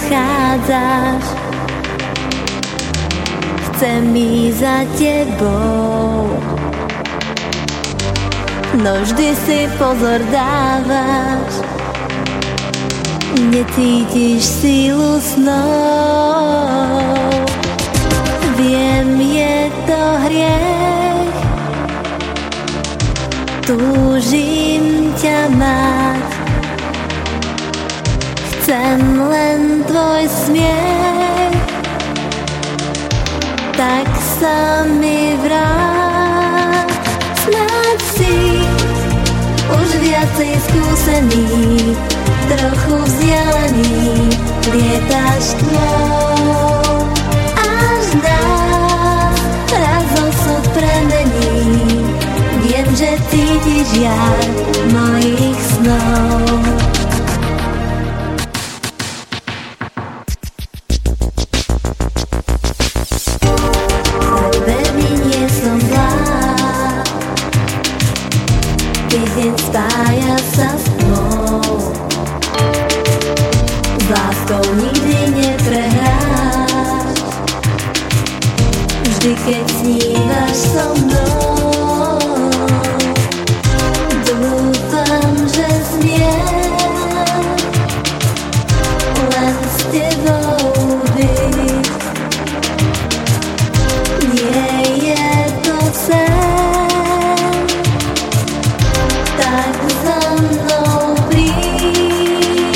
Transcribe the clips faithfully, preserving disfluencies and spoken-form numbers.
odchádzaš. Chcem ísť za tebou, no vždy si pozor dávaš. Necítiš sílu snov. Viem, je to hriech, túžim ťa mať. Chcem len tvoj smiech, tak sa mi vráť. Snáď si už viacej skúsený, trochu vzdialený, lietaš tmou. Až nás raz osud premení, viem, že cítiš jar mojich snov. Tak verný nie som zlá, keď deň spája sa s tmou. S láskou nikdy neprehráš, vždy keď snívaš so mnou. Dúfam, že smiem len s tebou byť. Nie je to sen, tak za mnou príď.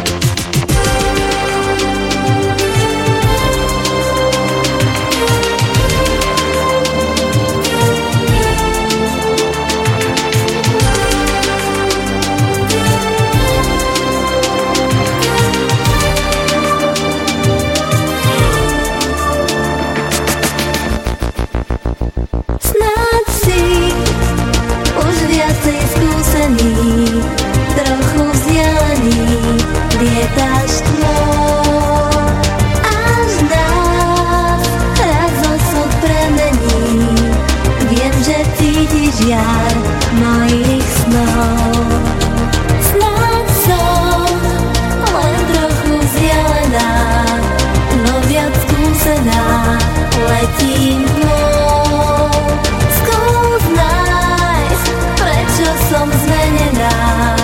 Snáď si už viacej skúsený, trochu vzdialený, lietaš tmou. Až nás raz osud premení, viem, že cítiš jar mojich snov. Snáď som len trochu vzdialená, no viac skúsená, letím tmou. Skús nájsť, prečo som zmenená.